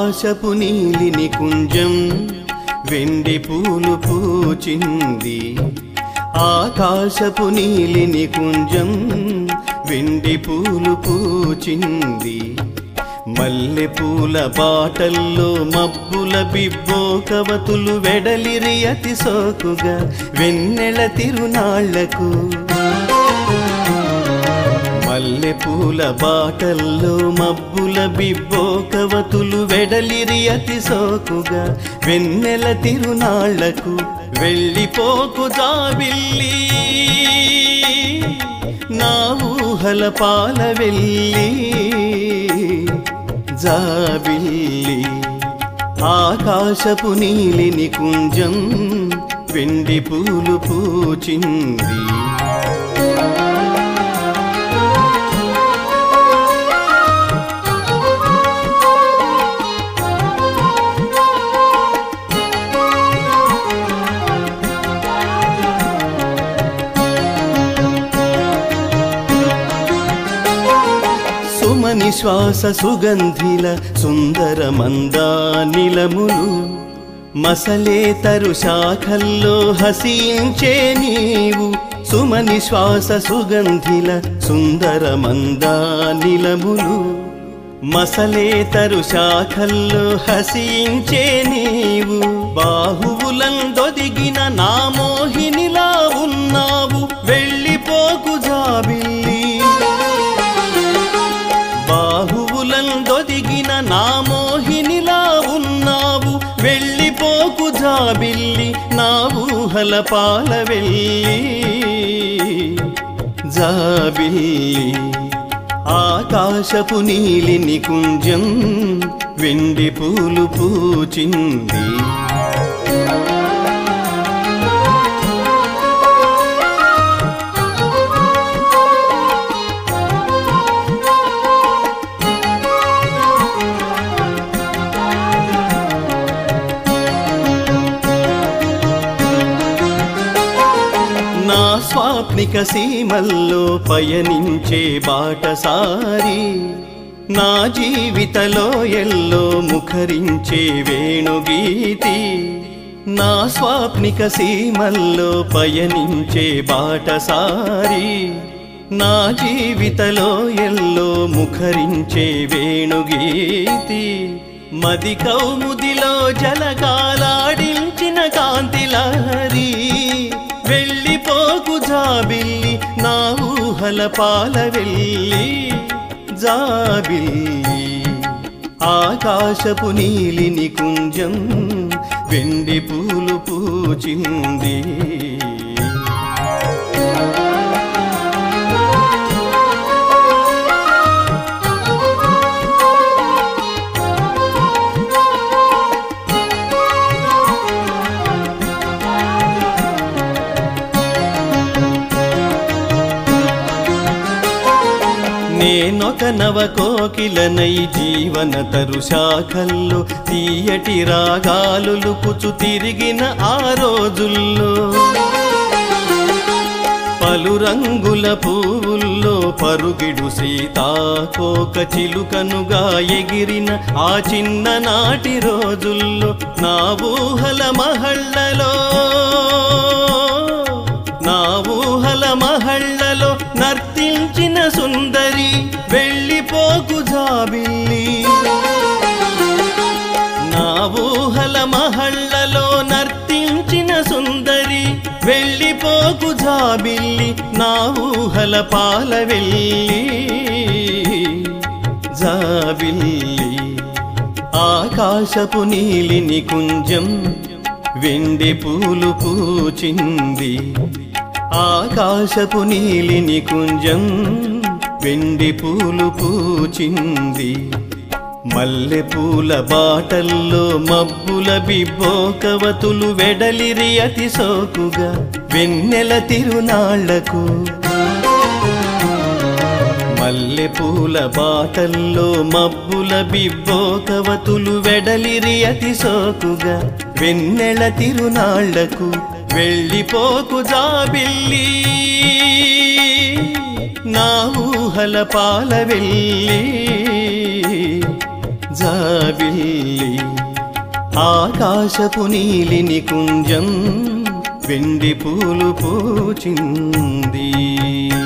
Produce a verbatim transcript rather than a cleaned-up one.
ఆకాశపు నీలి నికుంజం వెండి పూలు పూచింది ఆకాశపు నీలి నికుంజం వెండి పూలు పూచింది మల్లె పూల బాటల్లో మబ్బుల బిబ్బోకవతులు వెడలిరి అతి సోకుగా వెన్నెల తిరునాళ్లకు మల్లె పూల బాటల్లో మబ్బుల బిబ్బోకవతులు వెడలిరి అతి సోకుగా వెన్నెల తిరునాళ్లకు వెళ్ళిపోకు జాబిల్లి నా ఊహల పాల వెళ్ళి జాబిల్లి ఆకాశపు నీలి నికుంజం వెండి పూలు పూచింది సుమని శ్వాస సుగంధిల సుందర మందానిలములు మసలే తరు శాఖల్లో హసించే నీవు సుమని శ్వాస సుగంధిల సుందర మందానిలములు మసలే తరు శాఖల్లో హసించే నీవు బాహువులందొదిగిన నా మోహినిలా ఉన్నావు వెళ్ళిపోకు జాబిల్లి బాహువులందొదిగిన నా మోహినిలా ఉన్నావు వెళ్ళిపోకు జాబిల్లి నా ఊహల పాల వెళ్ళి జాబిల్లి ఆకాశపు నీలి నికుంజం వెండి పూలు పూచింది నా స్వాప్నిక సీమల్లో పయనించే బాటసారి నా జీవితలో ఎల్లో ముఖరించే వేణుగీతి నా స్వాప్నిక సీమల్లో పయనించే బాటసారి నా జీవితలో ఎల్లో ముఖరించే వేణుగీతి మది కౌముదిలో జలకాలాడించిన కాంతిలహరి వెళ్ళిపోకు జాబిల్లి నా ఊహల పాల వెళ్ళి జాబిల్లి ఆకాశపు నీలి నికుంజం వెండి పూలు పూచింది నేనొక నవ కోకిలనై జీవన తరు శాఖల్లో తీయటి రాగాలు కుచు తిరిగిన ఆ రోజుల్లో పలు రంగుల పువ్వుల్లో పరుగిడు సీతాకోక చిలుకనుగా ఎగిరిన ఆ చిన్ననాటి రోజుల్లో నా ఊహల మహళ్ళలో నా ఊహల మహళ్ళలో నర్తించిన సుందరి వెళ్ళిపోకు జాబిల్లి నా ఊహల మహళ్ళలో నర్తించిన సుందరి వెళ్ళిపోకు జాబిల్లి నా ఊహల పాల వెళ్ళి జాబిల్లి ఆకాశపు నీలి నికుంజం వెండి పూలు పూచింది ఆకాశపు నీలి నికుంజం వెండి పూలు పూచింది మల్లె పూల బాటల్లో మబ్బుల బిబ్బోకవతులు వెడలిరి అతి సోకుగా వెన్నెల తిరునాళ్లకు మల్లె పూల బాటల్లో మబ్బుల బిబ్బోకవతులు వెడలిరి అతి సోకుగా వెన్నెల తిరునాళ్లకు వెళ్ళిపోకు జాబిల్లి నా ఊహల పాల వెళ్ళి జాబిల్లి ఆకాశపు నీలి నికుంజం వెండి పూలు పూచింది.